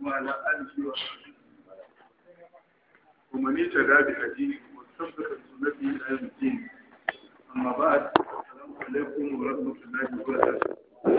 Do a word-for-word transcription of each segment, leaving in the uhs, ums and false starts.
وعلى آله وصحبه ومن اهتدى بهديه واستمسك بسنته إلى يوم الدين. أما بعد، السلام عليكم ورحمة الله وبركاته.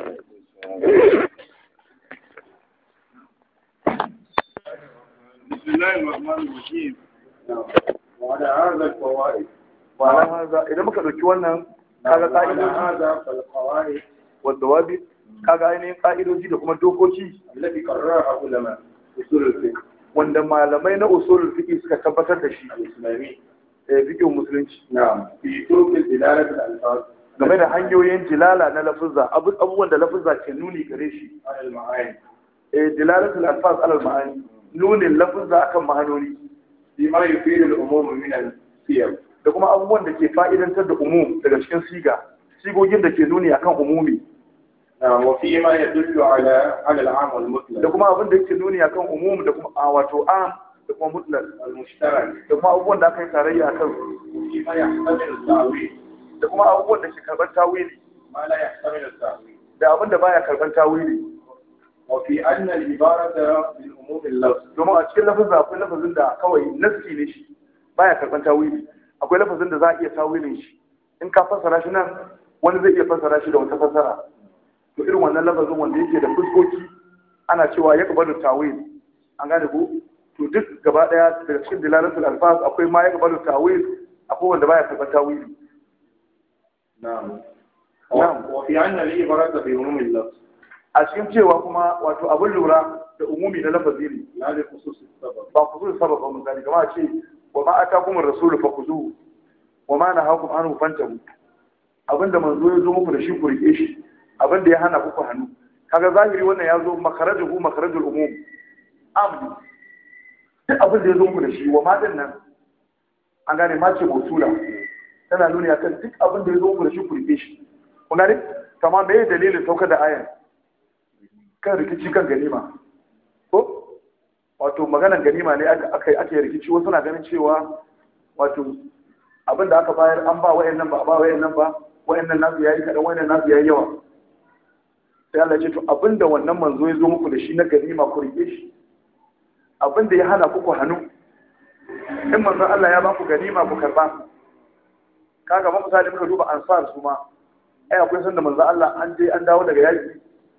بسم الله الرحمن الرحيم. وعلى هذا الفوائد وعلى هذا إذا ما كانوا كوانا kaga ƙa'idoji wadda wabi kaga ainihin ƙa'idoji da kuma dokoki التي قررها علماء أصول الفقه wanda malamai na usulul fiqh suka tabbatar da shi الإسلامي eh fiqh musulunci نعم في طرق دلالة الألفاظ game da hanyoyin dilala na lafuzza abubuwan da lafuzza ke nuni gare shi على المعاني eh dilalatul alfaz ala al-ma'ani nunin lafuzza akan ma'anoni بما يفيد العموم من السياق da kuma abubuwan da ke fa'idantar da umum daga cikin siga sigogin da ke nuni akan umumi وفي ما يدل على على العام والمطلق da kuma abin da yake nuni akan umum da kuma a wato am da kuma mutlaq المشترك da kuma abubuwan da aka yi tarayya akan su فيما يحتمل التأويل da kuma abubuwan da ke karban tawili ما لا يحتمل التأويل da abin da baya karban tawili وفي أن العبارة بالعموم اللفظ domin a cikin lafazin akwai lafazin da kawai nassi ne shi baya karban tawili akwai lafazin da za a iya tawilin shi in ka fassara shi nan wani zai iya fassara shi da wata fassara to irin wannan lafazin wanda yake da fuskoki ana cewa ya kabalu tawil an gane ko to duk gaba daya daga cikin dilalatul alfaz akwai ma ya kabalu tawil akwai wanda baya karban tawili نعم نعم. وفي أن العبارة بعموم اللفظ a cikin cewa kuma wato abin lura da umumi na lafazi ne لا لخصوص السبب ba ku zuwa sababa misali kamar a ce wa ma atakum ar-rasulu fakuzuhu wa ma nahakum anhu fantahu abinda manzo ya zo muku da shi ku rike shi abinda ya hana ku hannu kaga zahiri wannan ya zo makarajuhu makarajul umum amdi duk abinda ya zo muku da shi wa ma din nan an gane ma ce motula tana nuni akan duk abinda ya zo muku da shi ku rike shi kun gane kamar me dalilin saukar da ayan kan rikici kan ganima ko wato maganar ganima ne aka ake rikici wasu na ganin cewa wato abin da aka bayar an ba wayannan ba a ba wayannan ba wayannan nasu yayi kadan wayannan nasu yayi yawa sai Allah ya ce to abinda wannan manzo ya zo muku da shi na ganima ku rike shi abinda ya hana ku ku hannu in manzon Allah ya ba ku ganima ku karba kaga ba misali muka duba ansar su ma ai akwai sanda manzon Allah an je an dawo daga yaki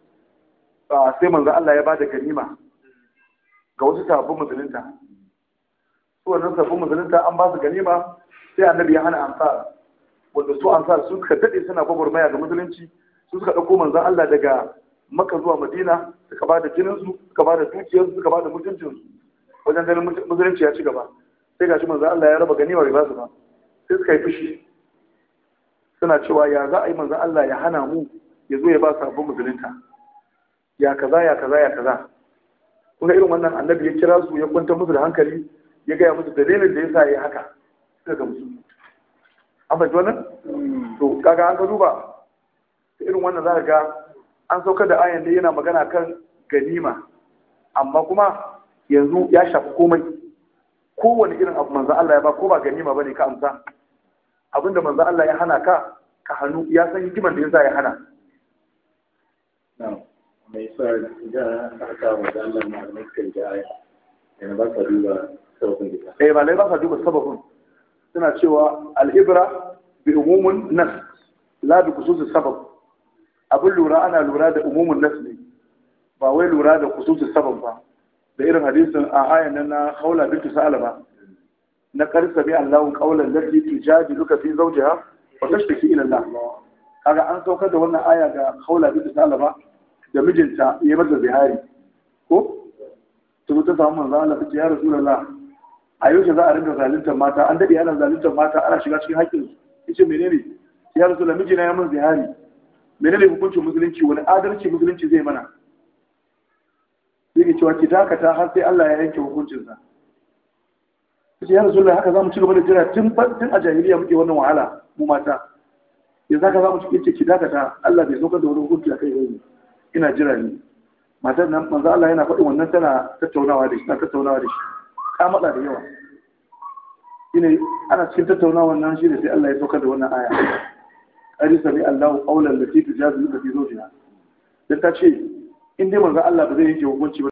ba sai manzon Allah ya ba da ganima ga wasu sabbin musulunta su wannan sabbin musulunta an ba su ganima sai annabi ya hana ansar wanda su ansar su suka dade suna gwagwarmaya ga musulunci su suka dauko manzon Allah daga Makka zuwa Madina suka ba da jinin su suka ba da dukiyar su suka ba da mutuncin su wajen ganin musulunci ya ci gaba sai gashi manzon Allah ya raba ganima bai ba su ba sai suka yi fushi suna cewa ya za a yi manzon Allah ya hana mu ya zo ya ba sabbin musulunta ya kaza ya kaza ya kaza kuma irin wannan annabi ya kira su ya kwantar musu da hankali ya gaya musu dalilin da ya sa ya haka suka gamsu an fahimci wannan to kaga an ka duba da irin wannan za ka ga an saukar da ayan da yana magana kan ganima amma kuma yanzu ya shafi komai kowane irin abu manzo Allah ya ba ko ba ganima bane ka amsa abinda manzo Allah ya hana ka ka hannu ya san hikiman da ya sa ya hana نعم mai sa da aka wa da Allah malamai kai da aya yana ba ka duba sababin da eh ba lai ba ka duba sababin suna cewa al-ibra bi umumun nas la bi khususis sabab abin lura ana lura da umumun nas ne ba wai lura da khususis sabab ba da irin hadisin a ayan nan na Khawla bint Sa'laba na karsa bi Allahu qawlan lati tujadiluka fi zawjiha wa tashtaki ila Allah kaga an saukar da wannan aya ga Khawla bint Sa'laba da mijinta ya mata zihari ko to ta samu manzo Allah ta ce ya Rasulullah a yau za a rinka zaluntar mata an dade ana zaluntar mata ana shiga cikin haƙƙin su yace menene ya Rasulullah mijina ya mun zihari menene hukuncin musulunci wani adalci musulunci zai mana yake cewa ki dakata har sai Allah ya yanke hukuncin sa yace ya Rasulullah haka zamu ci gaba da jira tun tun a jahiliya muke wannan wahala mu mata yanzu haka zamu ci ki dakata Allah bai saukar da wani hukunci a kai ba ina jira ne matar nan manzo Allah yana faɗin wannan tana tattaunawa da shi tana tattaunawa da shi ka matsa da yawa shine ana cikin tattaunawa nan shi ne sai Allah ya saukar da wannan aya qad sami Allahu qawlan lati tujadiluka fi zawjiha dan ta ce in dai manzo Allah ba zai yanke hukunci ba